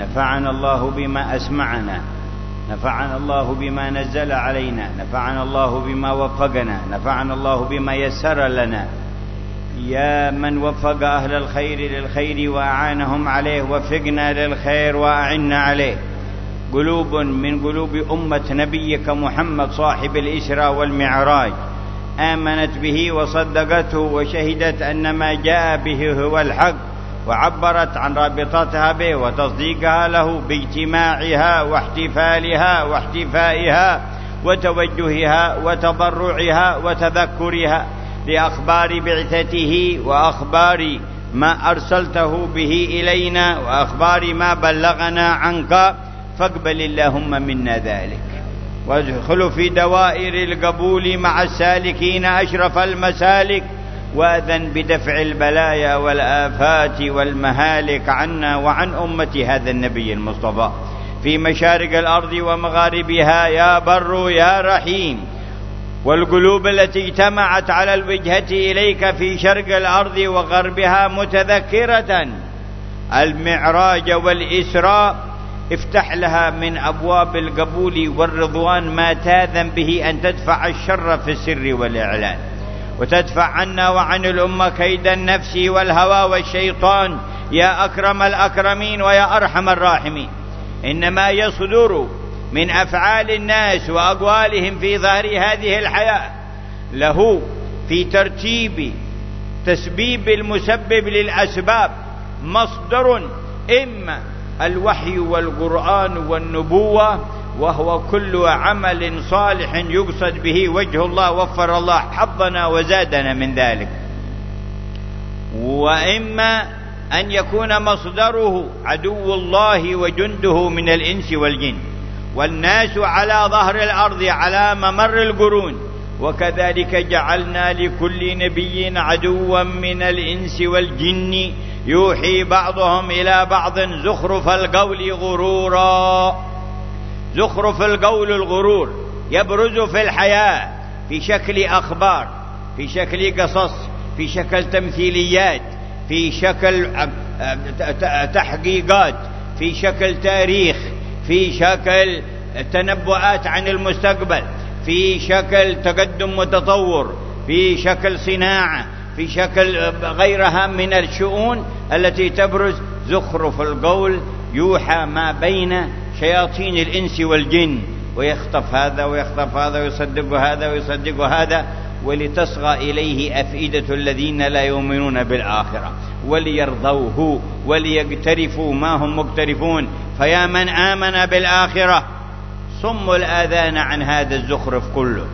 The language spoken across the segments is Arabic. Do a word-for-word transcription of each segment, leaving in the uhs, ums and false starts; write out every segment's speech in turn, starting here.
نفعنا الله بما أسمعنا، نفعنا الله بما نزل علينا، نفعنا الله بما وفقنا، نفعنا الله بما يسر لنا. يا من وفق أهل الخير للخير وأعانهم عليه، وفقنا للخير وأعنا عليه. قلوب من قلوب أمة نبيك محمد صاحب الإسراء والمعراج آمنت به وصدقته وشهدت أن ما جاء به هو الحق، وعبرت عن رابطتها به وتصديقها له باجتماعها واحتفالها واحتفائها وتوجهها وتضرعها وتذكرها لأخبار بعثته وأخبار ما أرسلته به إلينا وأخبار ما بلغنا عنك، فاقبل اللهم منا ذلك، وادخل في دوائر القبول مع السالكين أشرف المسالك، وأذن بدفع البلايا والآفات والمهالك عنا وعن أمة هذا النبي المصطفى في مشارق الأرض ومغاربها يا بر يا رحيم. والقلوب التي اجتمعت على الوجهة إليك في شرق الأرض وغربها متذكرة المعراج والإسراء، افتح لها من أبواب القبول والرضوان ما تاذن به أن تدفع الشر في السر والإعلان، وتدفع عنا وعن الأمة كيد النفس والهوى والشيطان يا أكرم الأكرمين ويا أرحم الراحمين. إنما يصدر من أفعال الناس وأقوالهم في ظهر هذه الحياة له في ترتيب تسبيب المسبب للأسباب مصدر إما الوحي والقرآن والنبوة، وهو كل عمل صالح يقصد به وجه الله وفر الله حظنا وزادنا من ذلك، وإما أن يكون مصدره عدو الله وجنده من الإنس والجن، والناس على ظهر الأرض على ممر القرون، وكذلك جعلنا لكل نبي عدوا من الإنس والجن يوحي بعضهم إلى بعض زخرف القول غرورا. زخرف القول الغرور يبرز في الحياة في شكل أخبار، في شكل قصص، في شكل تمثيليات، في شكل تحقيقات، في شكل تاريخ، في شكل تنبؤات عن المستقبل، في شكل تقدم وتطور، في شكل صناعة، في شكل غيرها من الشؤون التي تبرز. زخرف القول يوحى ما بين شياطين الإنس والجن، ويخطف هذا ويخطف هذا ويصدق هذا ويصدق هذا، ولتصغى إليه أفئدة الذين لا يؤمنون بالآخرة وليرضوه وليقترفوا ما هم مقترفون. فيا من آمن بالآخرة صم الآذان عن هذا الزخرف كله.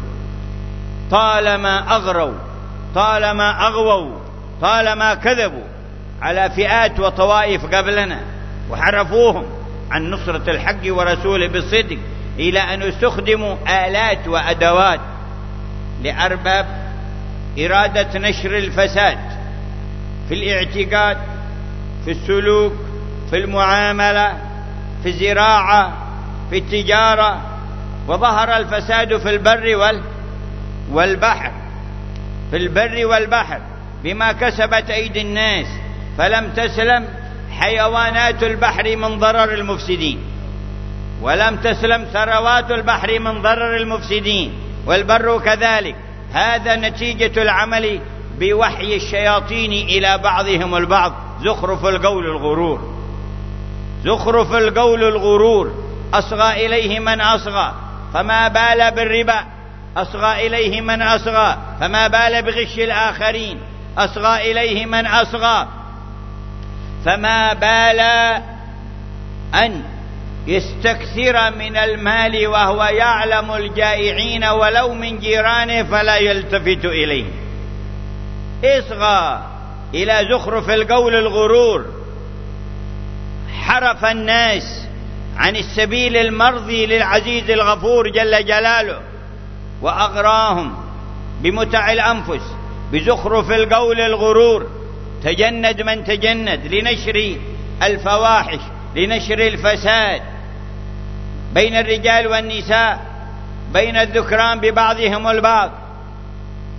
طالما أغروا، طالما أغووا، طالما كذبوا على فئات وطوائف قبلنا وحرفوهم عن نصرة الحق ورسوله بالصدق إلى أن يستخدموا آلات وأدوات لأرباب إرادة نشر الفساد في الاعتقاد، في السلوك، في المعاملة، في الزراعة، في التجارة. وظهر الفساد في البر والبحر، في البر والبحر بما كسبت أيدي الناس، فلم تسلم حيوانات البحر من ضرر المفسدين، ولم تسلم ثروات البحر من ضرر المفسدين، والبر كذلك. هذا نتيجة العمل بوحي الشياطين إلى بعضهم البعض. زخرف القول الغرور، زخرف القول الغرور أصغى إليه من أصغى، فما بال بالربا. أصغى إليه من أصغى، فما بال بغش الآخرين. أصغى إليه من أصغى، فما بال أن يستكثر من المال وهو يعلم الجائعين ولو من جيرانه فلا يلتفت إليه. اصغى إلى زخرف القول الغرور، حرف الناس عن السبيل المرضي للعزيز الغفور جل جلاله، وأغراهم بمتع الأنفس بزخرف القول الغرور. تجند من تجند لنشر الفواحش، لنشر الفساد بين الرجال والنساء، بين الذكران ببعضهم البعض،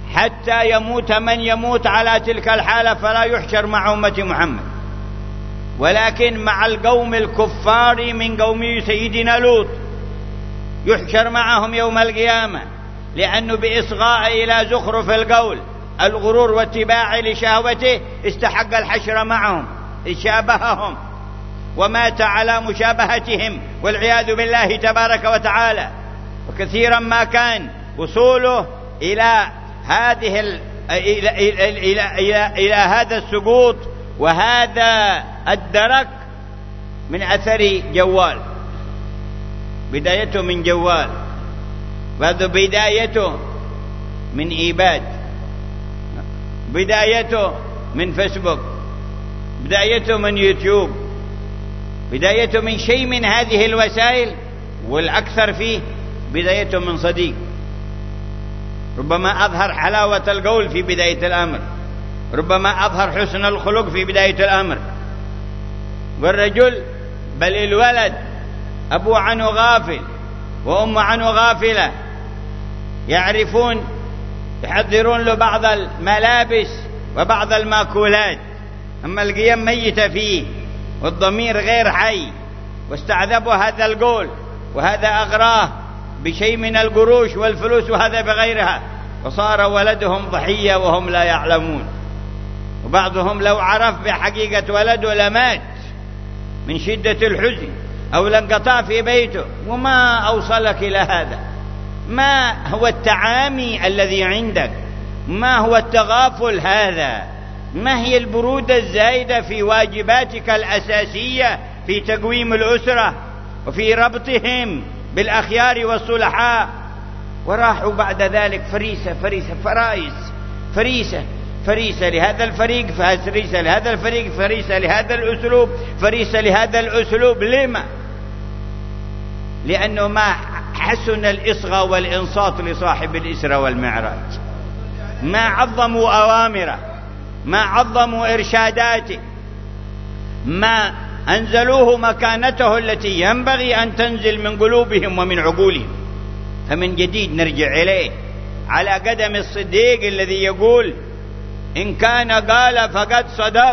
حتى يموت من يموت على تلك الحالة فلا يحشر مع أمة محمد. ولكن مع القوم الكفار من قوم سيدنا لوط، يحشر معهم يوم القيامة، لأنه بإصغاء إلى زخرف القول الغرور واتباع لشهوته استحق الحشر معهم، شابههم ومات على مشابهتهم والعياذ بالله تبارك وتعالى. وكثيرا ما كان وصوله إلى هذه ال... إلى... إلى... إلى... إلى... إلى هذا السقوط وهذا الدرك من أثر جوال، بدايته من جوال، وهذا بدايته من إيباد، بدايته من فيسبوك، بدايته من يوتيوب، بدايته من شيء من هذه الوسائل، والأكثر فيه بدايته من صديق ربما أظهر حلاوة القول في بداية الأمر، ربما أظهر حسن الخلق في بداية الأمر. والرجل بل الولد أبو عنه غافل وأم عنه غافلة، يعرفون يحضرون له بعض الملابس وبعض المأكولات، أما القيم ميتة فيه والضمير غير حي، واستعذبوا هذا القول وهذا أغراه بشيء من القروش والفلوس وهذا بغيرها، وصار ولدهم ضحية وهم لا يعلمون. وبعضهم لو عرف بحقيقة ولده لمات من شدة الحزن أو لانقطع في بيته. وما أوصلك إلى هذا؟ ما هو التعامي الذي عندك؟ ما هو التغافل هذا؟ ما هي البرودة الزايدة في واجباتك الأساسية في تقويم الأسرة وفي ربطهم بالأخيار والصلحاء؟ وراحوا بعد ذلك فريسة فريسة فرائس، فريسة فريسة لهذا الفريق، فريسة لهذا الفريق، فريسة لهذا الأسلوب، فريسة لهذا الأسلوب. لما؟ لأنه ما حسن الإصغاء والإنصات لصاحب الإسرة والمعراج، ما عظموا أوامره، ما عظموا إرشاداته، ما أنزلوه مكانته التي ينبغي أن تنزل من قلوبهم ومن عقولهم. فمن جديد نرجع إليه على قدم الصديق الذي يقول إن كان قال فقد صدق،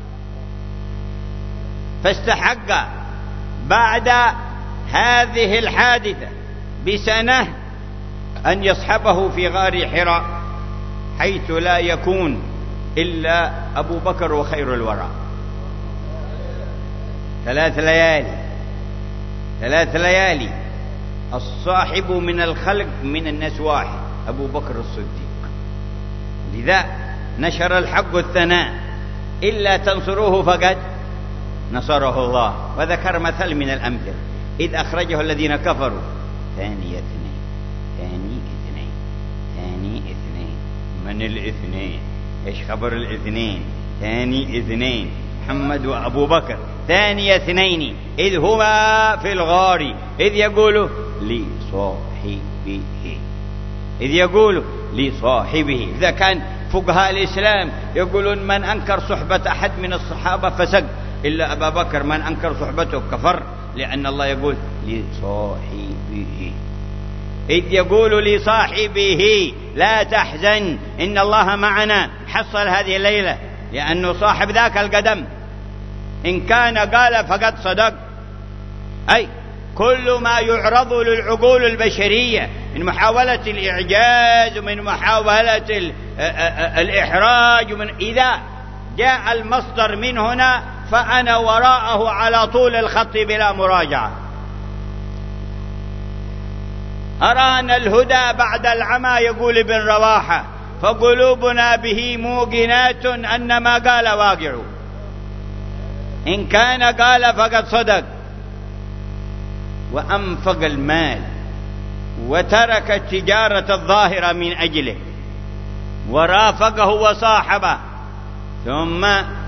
فاستحق بعد هذه الحادثة بسنة أن يصحبه في غار حراء حيث لا يكون إلا أبو بكر وخير الورى. ثلاث ليالي ثلاث ليالي الصاحب من الخلق من الناس واحد، أبو بكر الصديق. لذا نشر الحق الثناء إلا تنصروه فقد نصره الله. وذكر مثل من الأمثلة إذ أخرجه الذين كفروا ثاني اثنين ثاني اثنين ثاني اثنين. من الاثنين؟ إيش خبر الاثنين؟ ثاني اثنين محمد وأبو بكر ثاني اثنين إذ هما في الغار إذ يقول لصاحبه إذ يقول لصاحبه. إذا كان فقهاء الإسلام يقولون من أنكر صحبة أحد من الصحابة فسق، إلا أبا بكر من أنكر صحبته كفر، لأن الله يقول لصاحبه. إذ يقول لصاحبه لا تحزن إن الله معنا، حصل هذه الليلة لأنه صاحب ذاك القدم. إن كان قال فقد صدق، أي كل ما يعرض للعقول البشرية من محاولة الإعجاز ومن محاولة الإحراج، ومن إذا جاء المصدر من هنا فأنا وراءه على طول الخط بلا مراجعة. أرانا الهدى بعد العمى يقول ابن رواحة، فقلوبنا به موقنات أن ما قال واقع. إن كان قال فقد صدق، وأنفق المال وترك التجارة الظاهرة من أجله ورافقه وصاحبه، ثم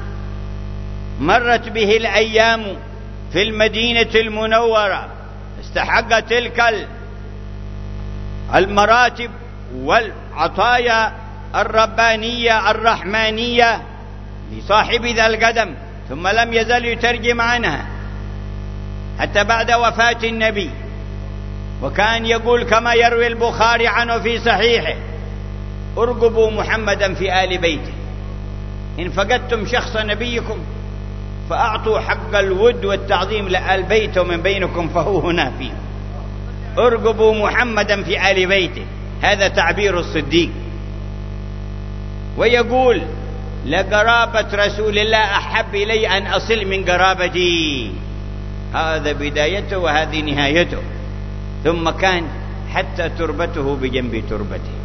مرت به الأيام في المدينة المنورة، استحق تلك المراتب والعطايا الربانية الرحمانية لصاحب ذا القدم، ثم لم يزل يترجم عنها حتى بعد وفاة النبي. وكان يقول كما يروي البخاري عنه في صحيحه: ارقبوا محمدا في آل بيته، إن فقدتم شخص نبيكم فأعطوا حق الود والتعظيم لآل بيته ومن بينكم فهو هنا فيه. ارقبوا محمدا في آل بيته، هذا تعبير الصديق. ويقول لقرابة رسول الله أحب إلي أن أصل من قرابتي. هذا بدايته وهذه نهايته. ثم كان حتى تربته بجنب تربته،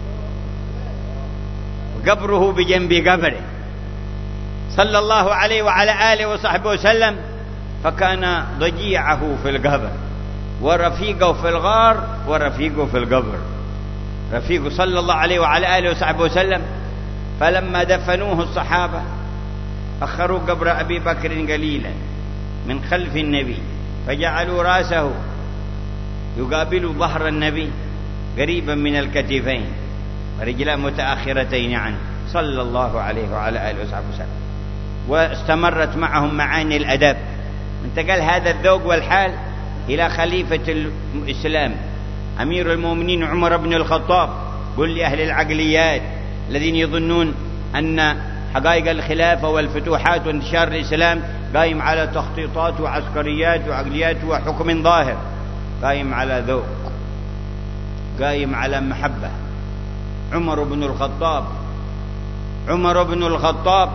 وقبره بجنب قبره، صلى الله عليه وعلى آله وصحبه وسلم. فكان ضجيعه في القبر ورفيقه في الغار ورفيقه في القبر، رفيقه صلى الله عليه وعلى آله وصحبه وسلم. فلما دفنوه الصحابة أخروا قبر أبي بكر قليلا من خلف النبي، فجعلوا رأسه يقابل ظهر النبي قريبا من الكتفين، ورجلاه متأخرتين عنه صلى الله عليه وعلى آله وصحبه وسلم. واستمرت معهم معاني الأدب، انتقل هذا الذوق والحال إلى خليفة الإسلام أمير المؤمنين عمر بن الخطاب. قل لأهل العقليات الذين يظنون أن حقائق الخلافة والفتوحات وانتشار الإسلام قائم على تخطيطات وعسكريات وعقليات وحكم ظاهر، قائم على ذوق، قائم على محبة. عمر بن الخطاب عمر بن الخطاب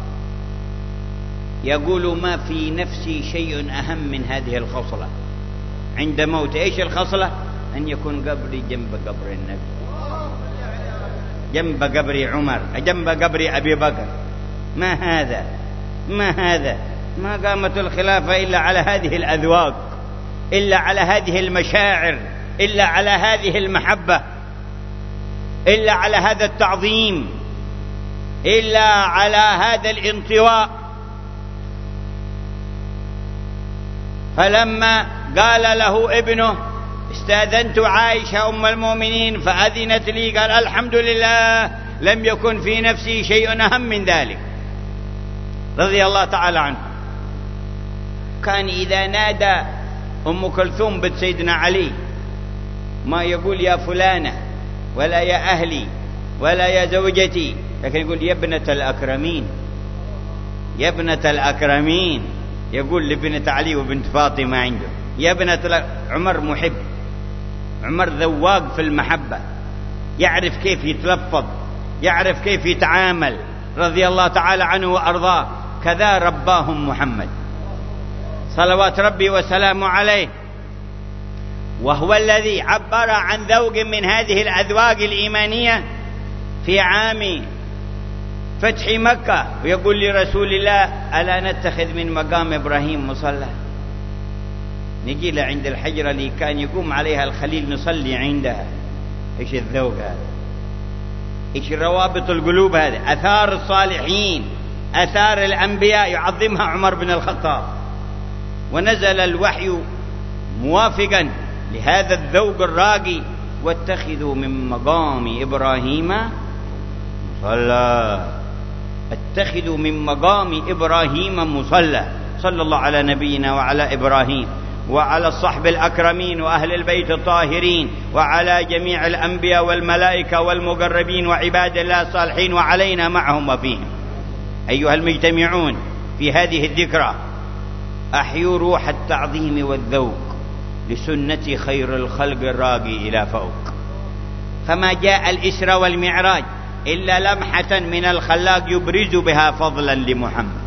يقول ما في نفسي شيء أهم من هذه الخصلة عند موت. إيش الخصلة؟ أن يكون قبري جنب قبر النبي، جنب قبر عمر، جنب قبر أبي بكر. ما هذا ما هذا ما قامت الخلافة إلا على هذه الأذواق، إلا على هذه المشاعر، إلا على هذه المحبة، إلا على هذا التعظيم، إلا على هذا الانطواء. فلما قال له ابنه استاذنت عائشة أم المؤمنين فأذنت لي، قال الحمد لله لم يكن في نفسي شيء أهم من ذلك، رضي الله تعالى عنه. كان إذا نادى أم كلثوم بنت سيدنا علي ما يقول يا فلانة ولا يا أهلي ولا يا زوجتي، لكن يقول يا ابنة الأكرمين، يا ابنة الأكرمين. يقول لابنة علي وبنت فاطمة عنده يا ابنة. عمر محب، عمر ذواق في المحبة، يعرف كيف يتلفظ، يعرف كيف يتعامل، رضي الله تعالى عنه وأرضاه. كذا رباهم محمد صلوات ربي وسلامه عليه، وهو الذي عبر عن ذوق من هذه الأذواق الإيمانية في عام فتح مكة، ويقول لرسول الله ألا نتخذ من مقام إبراهيم مصلى؟ نجي له عند الحجرة اللي كان يقوم عليها الخليل نصلي عندها. إيش الذوق هذا؟ إيش روابط القلوب هذا؟ أثار الصالحين، أثار الأنبياء يعظمها عمر بن الخطاب. ونزل الوحي موافقا لهذا الذوق الراقي: واتخذوا من مقام إبراهيم مصلى. اتخذوا من مقام إبراهيم مصلى. صلى الله على نبينا وعلى إبراهيم وعلى الصحب الأكرمين وأهل البيت الطاهرين وعلى جميع الأنبياء والملائكة والمقربين وعباد الله الصالحين وعلينا معهم وفيهم. أيها المجتمعون في هذه الذكرى، أحيوا روح التعظيم والذوق لسنة خير الخلق الراقي إلى فوق. فما جاء الإسرى والمعراج إلا لمحة من الخلاق يبرز بها فضلا لمحمد،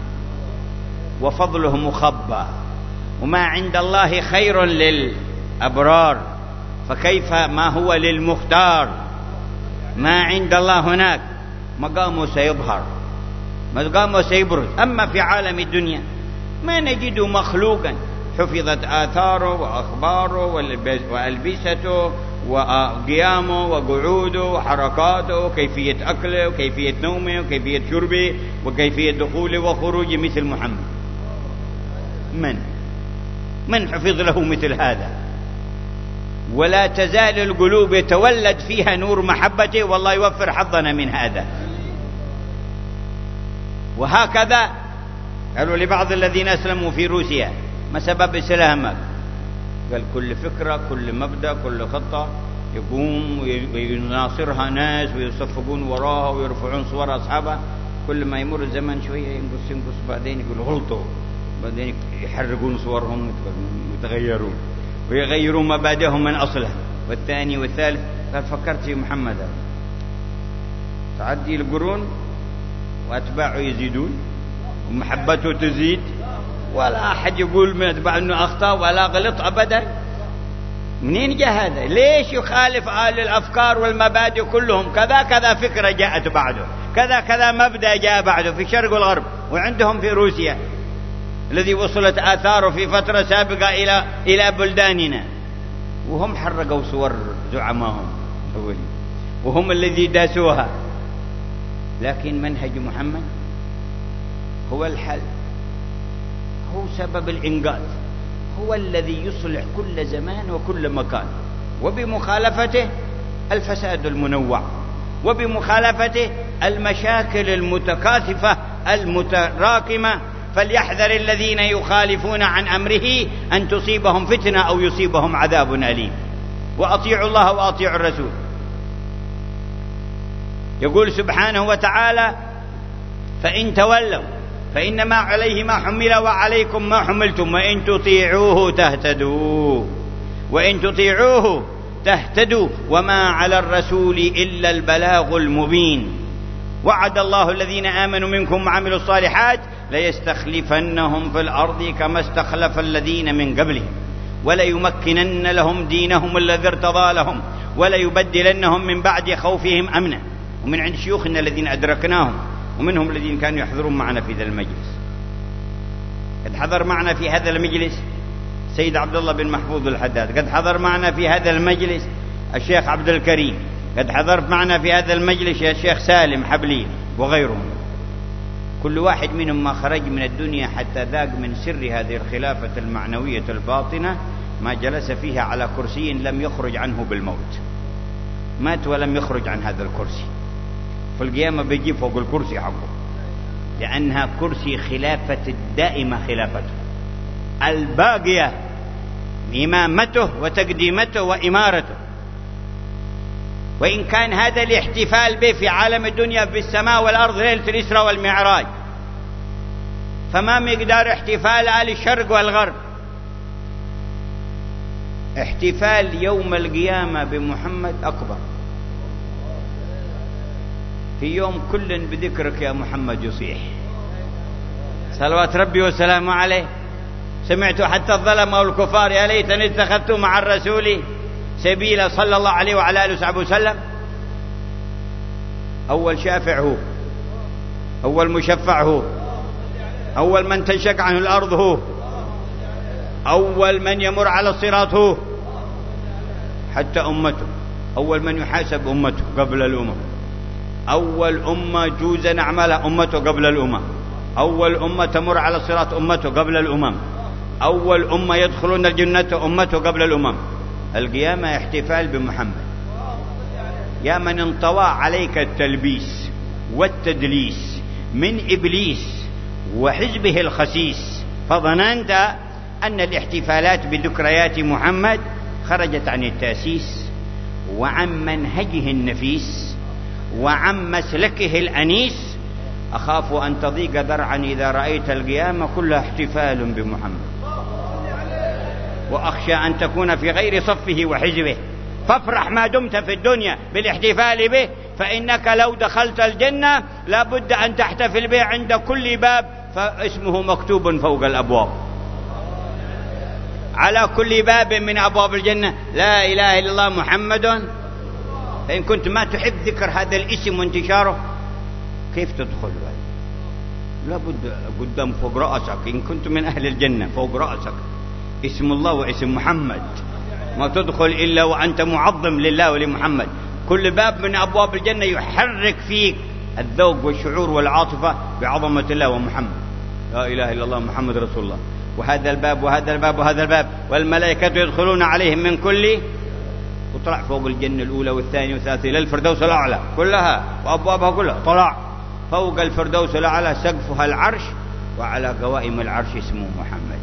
وفضله مخبى. وما عند الله خير للأبرار، فكيف ما هو للمختار؟ ما عند الله هناك مقامه سيظهر، مقامه سيبرز. أما في عالم الدنيا ما نجد مخلوقا حفظت آثاره وأخباره وألبسته وقيامه وقعوده وحركاته وكيفية أكله وكيفية نومه وكيفية شربه وكيفية دخوله وخروجه مثل محمد. من من حفظ له مثل هذا؟ ولا تزال القلوب يتولد فيها نور محبته، والله يوفر حظنا من هذا. وهكذا قالوا لبعض الذين أسلموا في روسيا: ما سبب إسلامك؟ قال كل فكرة، كل مبدأ، كل خطة يقوم ويناصرها ناس ويصفقون وراها ويرفعون صور أصحابها، كل ما يمر الزمن شوية ينقص ينقص بعدين يقول غلطوا بعدين يحرقون صورهم ويتغيرون ويغيرون مبادئهم من أصلها. والثاني والثالث قال فكرت في محمد، تعدي القرون وأتباعه يزيدون ومحبته تزيد، ولا أحد يقول من أتباع أنه أخطأ ولا غلط أبدا. منين جاء هذا؟ ليش يخالف أهل الأفكار والمبادئ كلهم؟ كذا كذا فكرة جاءت بعده، كذا كذا مبدأ جاء بعده في الشرق والغرب، وعندهم في روسيا الذي وصلت آثاره في فترة سابقة إلى إلى بلداننا، وهم حرقوا صور زعمائهم الأولين وهم الذي داسوها. لكن منهج محمد هو الحل، هو سبب الإنقاذ، هو الذي يصلح كل زمان وكل مكان، وبمخالفته الفساد المنوع، وبمخالفته المشاكل المتكاثفة المتراكمة. فليحذر الذين يخالفون عن أمره أن تصيبهم فتنة أو يصيبهم عذاب أليم. وأطيعوا الله وأطيعوا الرسول. يقول سبحانه وتعالى فإن تولوا فإنما عليه ما حمل وعليكم ما حملتم وإن تطيعوه تهتدوا وإن تطيعوه تهتدوا وما على الرسول إلا البلاغ المبين. وعد الله الذين آمنوا منكم وعملوا الصالحات ليستخلفنهم في الأرض كما استخلف الذين من قبلهم وليمكنن لهم دينهم الذي ارتضى لهم وليبدلنهم من بعد خوفهم أمنا. ومن عند شيوخنا الذين أدركناهم ومنهم الذين كانوا يحضرون معنا في هذا المجلس، قد حضر معنا في هذا المجلس سيد عبد الله بن محفوظ الحداد، قد حضر معنا في هذا المجلس الشيخ عبد الكريم، قد حضرت معنا في هذا المجلس يا شيخ سالم حبلين وغيرهم. كل واحد منهم ما خرج من الدنيا حتى ذاق من سر هذه الخلافة المعنوية الباطنة ما جلس فيها على كرسي لم يخرج عنه بالموت، مات ولم يخرج عن هذا الكرسي. في القيامة بيجي فوق الكرسي حقه، لأنها كرسي خلافة الدائمة، خلافته الباقية، إمامته وتقديمته وإمارته. وإن كان هذا الاحتفال به في عالم الدنيا بالسماء والأرض ليلة الإسراء والمعراج، فما مقدار احتفال أهل الشرق والغرب؟ احتفال يوم القيامة بمحمد أكبر. في يوم كل بذكرك يا محمد يصيح، صلوات ربي وسلامه عليه. سمعت حتى الظلم والكفار يا ليتني اتخذت مع الرسول سبيلا صلى الله عليه وعلى آله وصحبه وسلم. أول شافع هو، أول مشفع هو، أول من تنشق عنه الأرض هو، أول من يمر على الصراط هو، حتى أمته أول من يحاسب أمته قبل الأمم، أول أمة جوزا أعمالها أمته قبل الأمم، أول أمة تمر على الصراط أمته قبل الأمم، أول أمة يدخلون الجنة أمته قبل الأمم. القيامة احتفال بمحمد. يا من انطوى عليك التلبيس والتدليس من إبليس وحزبه الخسيس، فظننت أن الاحتفالات بذكريات محمد خرجت عن التأسيس وعن منهجه النفيس وعن مسلكه الأنيس. أخاف أن تضيق ذرعا إذا رأيت القيامة كلها احتفال بمحمد، وأخشى أن تكون في غير صفه وحزبه. فافرح ما دمت في الدنيا بالاحتفال به، فإنك لو دخلت الجنة لابد أن تحتفل به عند كل باب، فاسمه مكتوب فوق الأبواب، على كل باب من أبواب الجنة لا إله إلا الله محمد. فإن كنت ما تحب ذكر هذا الاسم وانتشاره كيف تدخل؟ لابد قدام فوق رأسك، إن كنت من أهل الجنة فوق رأسك اسم الله واسم محمد، ما تدخل إلا وأنت معظم لله ولمحمد. كل باب من أبواب الجنة يحرك فيك الذوق والشعور والعاطفة بعظمة الله ومحمد، لا إله إلا الله محمد رسول الله. وهذا الباب وهذا الباب وهذا الباب، والملائكة يدخلون عليهم من كل، وطلع فوق الجنة الأولى والثانية والثالثة إلى الفردوس الأعلى كلها وأبوابها كلها. طلع فوق الفردوس الأعلى سقفها العرش، وعلى قوائم العرش اسمه محمد.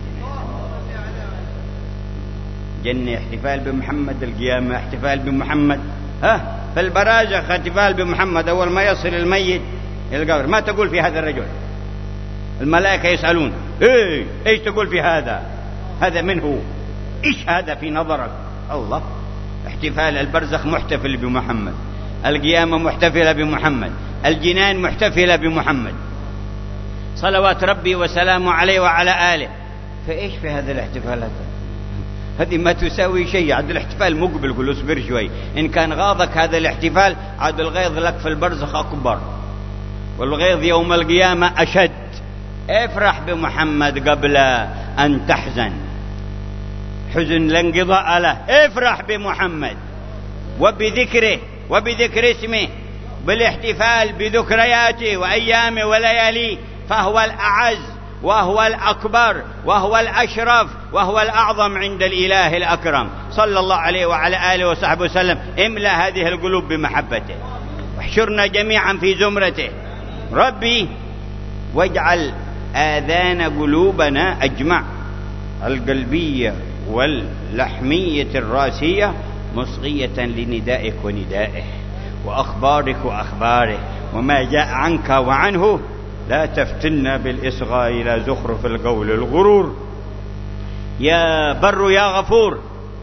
جنة احتفال بمحمد، القيامة احتفال بمحمد، ها فالبرازخ احتفال بمحمد. أول ما يصل الميت إلى القبر ما تقول في هذا الرجل، الملائكة يسألون إيه إيش تقول في هذا؟ هذا من هو؟ إيش هذا في نظرك؟ الله، احتفال البرزخ محتفل بمحمد، القيامة محتفلة بمحمد، الجنان محتفلة بمحمد صلوات ربي وسلامه عليه وعلى آله. فإيش في هذه الاحتفالات؟ هذه ما تساوي شيء. عاد الاحتفال مقبل، قل اصبر شوي، إن كان غاضك هذا الاحتفال عاد الغيظ لك في البرزخ أكبر، والغيظ يوم القيامة أشد. افرح بمحمد قبل أن تحزن، حزن لانقضاء له. افرح بمحمد وبذكره وبذكر اسمه، بالاحتفال بذكرياته وأيامه ولياليه، فهو الأعز وهو الأكبر وهو الأشرف وهو الأعظم عند الإله الأكرم صلى الله عليه وعلى آله وصحبه وسلم. املأ هذه القلوب بمحبته، واحشرنا جميعا في زمرته ربي، واجعل آذان قلوبنا أجمع، القلبية واللحمية الراسية، مصغية لندائك وندائه، وأخبارك وأخباره، وما جاء عنك وعنه. لا تفتنا بالإصغاء إلى زخرف القول الغرور. يا بر يا غفور،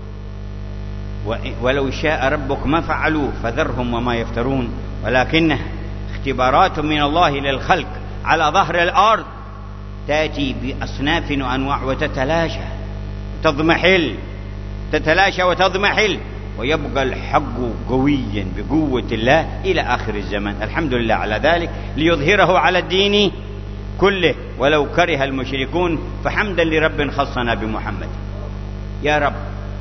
ولو شاء ربك ما فعلوا فذرهم وما يفترون، ولكنها اختبارات من الله للخلق على ظهر الأرض، تأتي بأصناف وأنواع وتتلاشى وتضمحل، تتلاشى وتضمحل، ويبقى الحق قويا بقوة الله إلى آخر الزمن. الحمد لله على ذلك، ليظهره على الدين كله ولو كره المشركون. فحمدا لرب خصنا بمحمد. يا رب،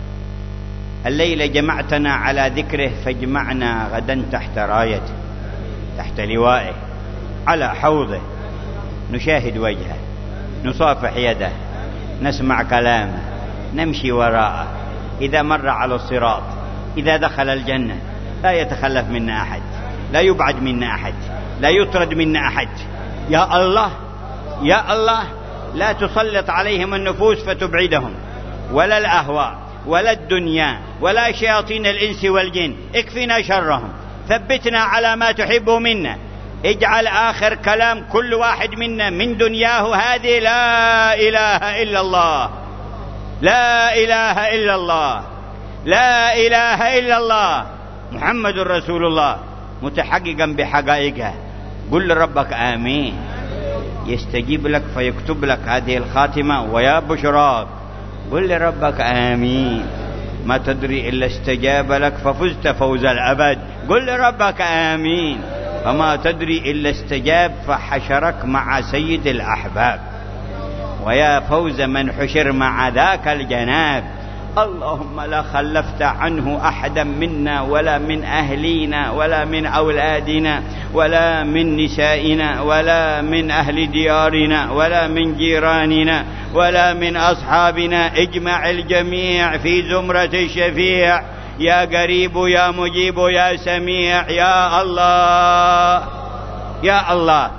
الليلة جمعتنا على ذكره، فاجمعنا غدا تحت رايته، تحت لوائه، على حوضه، نشاهد وجهه، نصافح يده، نسمع كلامه، نمشي وراءه، إذا مر على الصراط، إذا دخل الجنة، لا يتخلف منا أحد، لا يبعد منا أحد، لا يطرد منا أحد. يا الله يا الله، لا تسلط عليهم النفوس فتبعدهم، ولا الأهواء ولا الدنيا ولا شياطين الإنس والجن، اكفنا شرهم، ثبتنا على ما تحب منا. اجعل آخر كلام كل واحد منا من دنياه هذه لا إله إلا الله، لا إله إلا الله، لا إله إلا الله، محمد رسول الله، متحققا بحقائقها. قل لربك آمين، يستجيب لك فيكتب لك هذه الخاتمة. ويا بشراك، قل لربك آمين، ما تدري إلا استجاب لك ففزت فوز الأبد. قل لربك آمين، فما تدري إلا استجاب فحشرك مع سيد الأحباب. ويا فوز من حشر مع ذاك الجناب. اللهم لا خلفت عنه أحدا منا، ولا من أهلينا، ولا من أولادنا، ولا من نسائنا، ولا من أهل ديارنا، ولا من جيراننا، ولا من أصحابنا. اجمع الجميع في زمرة الشفيع، يا قريب يا مجيب يا سميع، يا الله يا الله.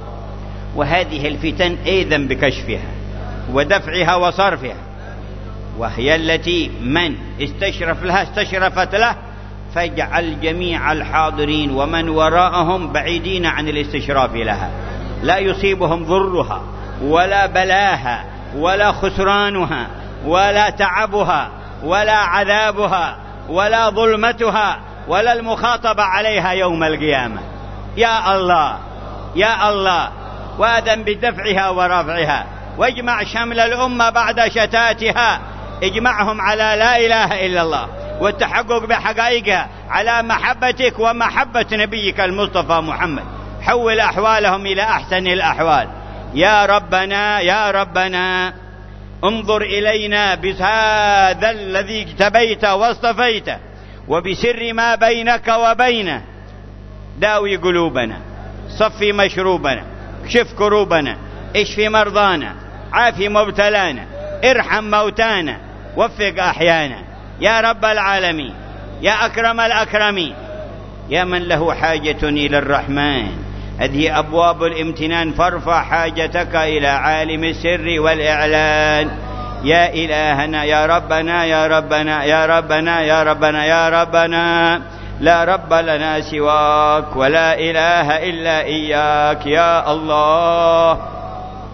وهذه الفتن أيضا بكشفها ودفعها وصرفها، وهي التي من استشرف لها استشرفت له، فاجعل جميع الحاضرين ومن وراءهم بعيدين عن الاستشراف لها، لا يصيبهم ضرها ولا بلاها ولا خسرانها ولا تعبها ولا عذابها ولا ظلمتها ولا المخاطبة عليها يوم القيامة. يا الله يا الله، وأذن بدفعها ورفعها، واجمع شمل الأمة بعد شتاتها، اجمعهم على لا إله إلا الله والتحقق بحقائقها، على محبتك ومحبة نبيك المصطفى محمد. حول أحوالهم إلى أحسن الأحوال. يا ربنا يا ربنا، انظر إلينا بهذا الذي اجتبيت واصطفيته، وبسر ما بينك وبينه، داوي قلوبنا، صفي مشروبنا، اكشف كروبنا، اشفي مرضانا، عافي مبتلانا، ارحم موتانا، وفق أحيانا. يا رب العالمين، يا أكرم الأكرمين، يا من له حاجة إلى الرحمن، هذه أبواب الامتنان، فارفع حاجتك إلى عالم السر والإعلان. يا إلهنا يا ربنا يا ربنا يا ربنا يا ربنا يا ربنا، لا رب لنا سواك، ولا إله إلا إياك. يا الله،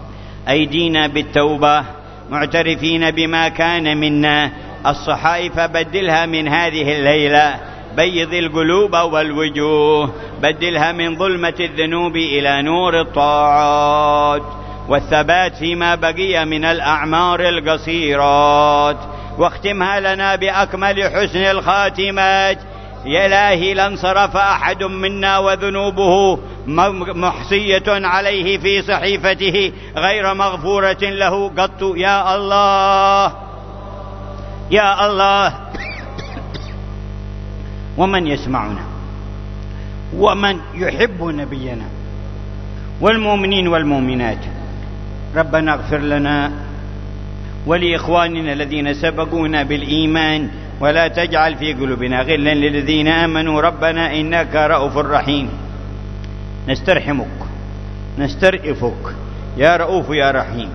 أيدينا بالتوبة معترفين بما كان منا. الصحائف بدلها من هذه الليلة، بيض القلوب والوجوه، بدلها من ظلمة الذنوب إلى نور الطاعات والثبات فيما بقي من الأعمار القصيرات، واختمها لنا بأكمل حسن الخاتمات. يا إلهي لانصرف أحد منا وذنوبه محصية عليه في صحيفته غير مغفورة له قط. يا الله يا الله. ومن يسمعنا ومن يحب نبينا والمؤمنين والمؤمنات، ربنا اغفر لنا ولإخواننا الذين سبقونا بالإيمان، ولا تجعل في قلوبنا غلا للذين آمنوا ربنا إنك رؤوف رحيم. نسترحمك نسترئفك يا رؤوف يا رحيم.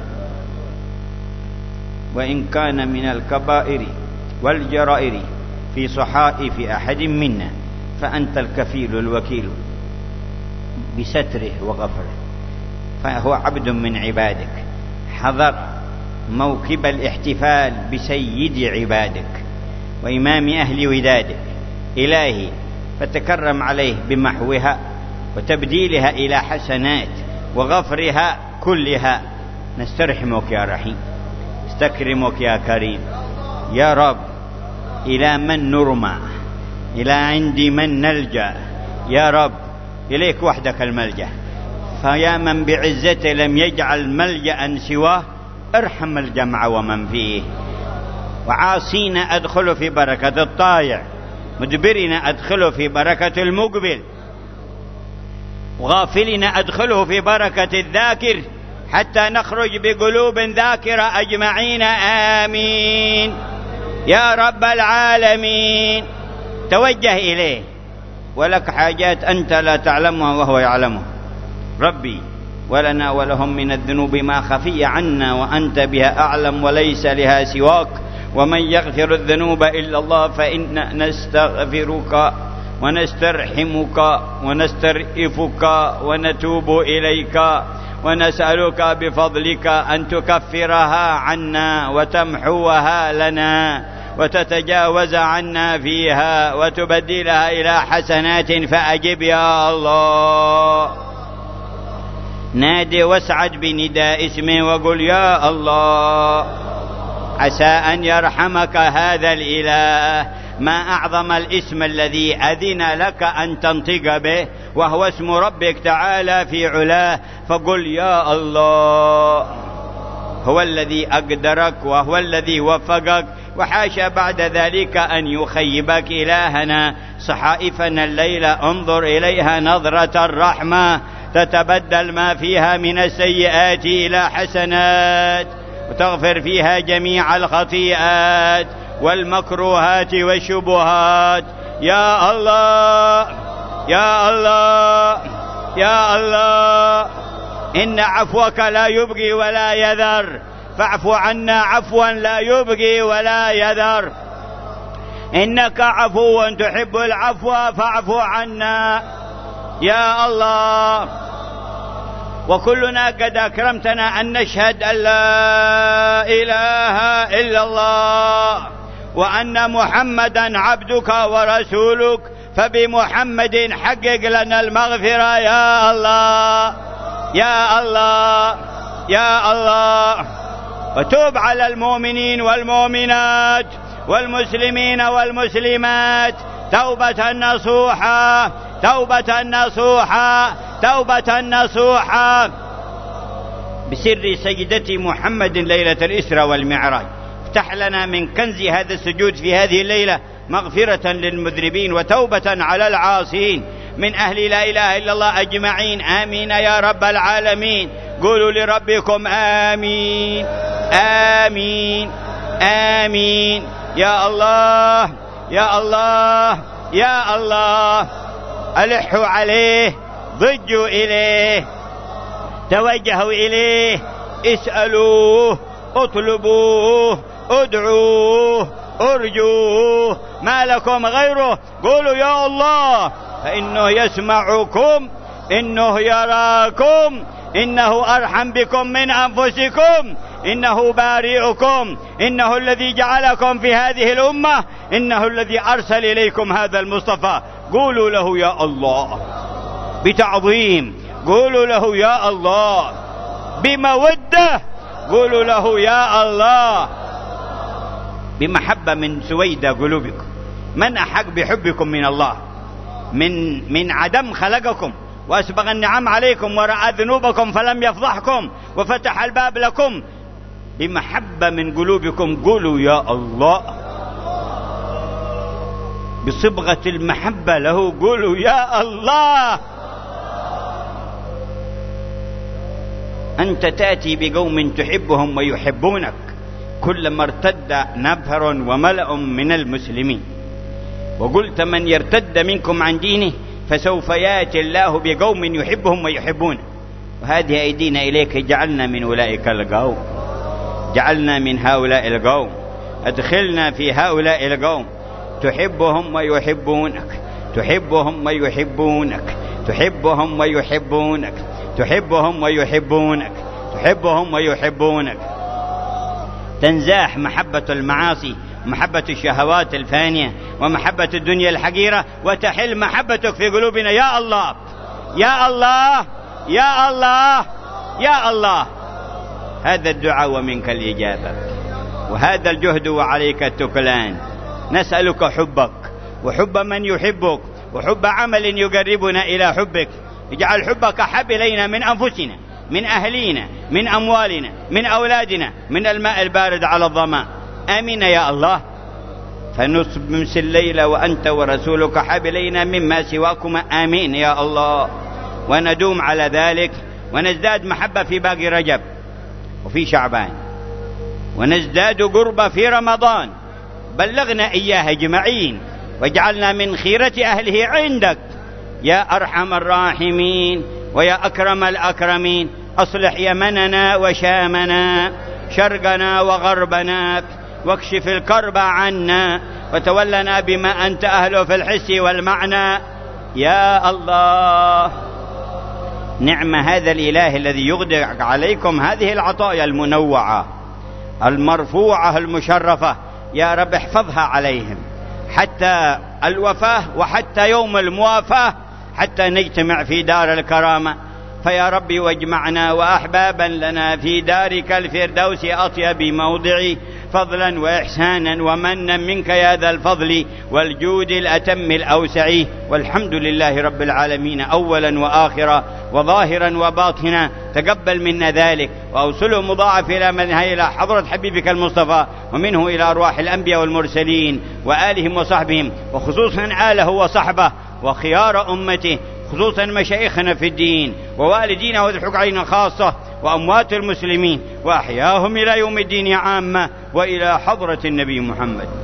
وإن كان من الكبائر والجرائر في صحائف أحد منا فأنت الكفيل الوكيل بستره وغفره، فهو عبد من عبادك حضر موكب الاحتفال بسيد عبادك وإمام أهل ودادك. إلهي فتكرم عليه بمحوها وتبديلها إلى حسنات وغفرها كلها. نسترحمك يا رحيم، استكرمك يا كريم. يا رب إلى من نرمى، إلى عند من نلجأ؟ يا رب إليك وحدك الملجأ، فيا من بعزته لم يجعل ملجأ سواه ارحم الجمع ومن فيه. وعاصينا أدخل في بركة الطائع، مدبرنا أدخله في بركة المقبل، وغافلنا أدخله في بركة الذاكر، حتى نخرج بقلوب ذاكرة أجمعين. آمين يا رب العالمين. توجه إليه ولك حاجات أنت لا تعلمها وهو يعلمها ربي، ولنا ولهم من الذنوب ما خفي عنا وأنت بها أعلم وليس لها سواك. ومن يغفر الذنوب إلا الله فإنا نستغفرك ونسترحمك ونسترئفك ونتوب إليك ونسألك بفضلك أن تكفرها عنا وتمحوها لنا وتتجاوز عنا فيها وتبدلها إلى حسنات. فأجب يا الله. نادي واسعد بنداء اسمه وقل يا الله، عسى أن يرحمك هذا الإله. ما أعظم الاسم الذي أذن لك أن تنطق به، وهو اسم ربك تعالى في علاه. فقل يا الله. هو الذي أقدرك وهو الذي وفقك، وحاشا بعد ذلك أن يخيبك. إلهنا صحائفنا الليلة انظر إليها نظرة الرحمة، تتبدل ما فيها من السيئات إلى حسنات، وتغفر فيها جميع الخطيئات والمكروهات والشبهات. يا الله يا الله يا الله. إن عفوك لا يبقي ولا يذر، فاعف عنا عفوا لا يبقي ولا يذر. إنك عفو تحب العفو فاعف عنا يا الله. وكلنا قد أكرمتنا أن نشهد أن لا إله إلا الله وأن محمدا عبدك ورسولك، فبمحمد حقق لنا المغفرة يا الله يا الله يا الله. وتوب على المؤمنين والمؤمنات والمسلمين والمسلمات توبة نصوحا توبة نصوحا توبة نصوحا. بسر سجدة محمد ليلة الإسراء والمعراج افتح لنا من كنز هذا السجود في هذه الليلة مغفرة للمذنبين وتوبة على العاصين من أهل لا إله إلا الله أجمعين. آمين يا رب العالمين. قولوا لربكم آمين آمين آمين. يا الله يا الله يا الله. ألحوا عليه، ضجوا إليه، توجهوا إليه، اسألوه، اطلبوه، ادعوه، ارجوه، ما لكم غيره. قولوا يا الله، فإنه يسمعكم، إنه يراكم، إنه أرحم بكم من أنفسكم، إنه بارئكم، إنه الذي جعلكم في هذه الأمة، إنه الذي أرسل إليكم هذا المصطفى. قولوا له يا الله بتعظيم، قولوا له يا الله بمودة، قولوا له يا الله بمحبة من سويدة قلوبكم. من أحق بحبكم من الله؟ من من عدم خلقكم وأسبغ النعم عليكم ورأى ذنوبكم فلم يفضحكم وفتح الباب لكم بمحبة من قلوبكم. قولوا يا الله بصبغة المحبة له، قولوا يا الله. أنت تأتي بقوم تحبهم ويحبونك، كلما ارتد نفر وملأ من المسلمين وقلت من يرتد منكم عن دينه فسوف يأتي الله بقوم يحبهم ويحبونه. وهذه أيدينا إليك، جعلنا من أولئك القوم، جعلنا من هؤلاء القوم، أدخلنا في هؤلاء القوم تحبهم ويحبونك، تحبهم ويحبونك، تحبهم ويحبونك، تحبهم ويحبونك، تحبهم ويحبونك. تنزاح محبة المعاصي، محبة الشهوات الفانية ومحبة الدنيا الحقيرة، وتحل محبتك في قلوبنا يا الله يا الله يا الله يا الله. هذا الدعاء ومنك الإجابة، وهذا الجهد وعليك التكلان. نسألك حبك وحب من يحبك وحب عمل يقربنا إلى حبك. اجعل حبك أحب إلينا من أنفسنا، من أهلينا، من أموالنا، من أولادنا، من الماء البارد على الظمأ. آمين يا الله. فنصبح الليل وأنت ورسولك أحب إلينا مما سواكما. آمين يا الله. وندوم على ذلك ونزداد محبة في باقي رجب وفي شعبان، ونزداد قربة في رمضان. بلغنا إياه أجمعين واجعلنا من خيرة أهله عندك يا أرحم الراحمين ويا أكرم الأكرمين. أصلح يمننا وشامنا، شرقنا وغربنا، واكشف الكرب عنا، وتولنا بما أنت أهله في الحس والمعنى يا الله. نعم هذا الإله الذي يغدق عليكم هذه العطايا المنوعة المرفوعة المشرفة. يا رب احفظها عليهم حتى الوفاة وحتى يوم الموافاة، حتى نجتمع في دار الكرامة. فيا ربي واجمعنا وأحبابا لنا في دارك الفردوس أطيب موضع، فضلا وإحسانا ومنا منك يا ذا الفضل والجود الأتم الأوسع. والحمد لله رب العالمين أولا وآخرا وظاهرا وباطنا. تقبل منا ذلك وأوصله مضاعف إلى من إلى حضرة حبيبك المصطفى، ومنه إلى أرواح الأنبياء والمرسلين وآلهم وصحبهم، وخصوصا آله وصحبه وخيار أمته، خصوصا مشايخنا في الدين ووالدينا وذحك علينا خاصة، وأموات المسلمين وأحياهم إلى يوم الدين عامة، وإلى حضرة النبي محمد.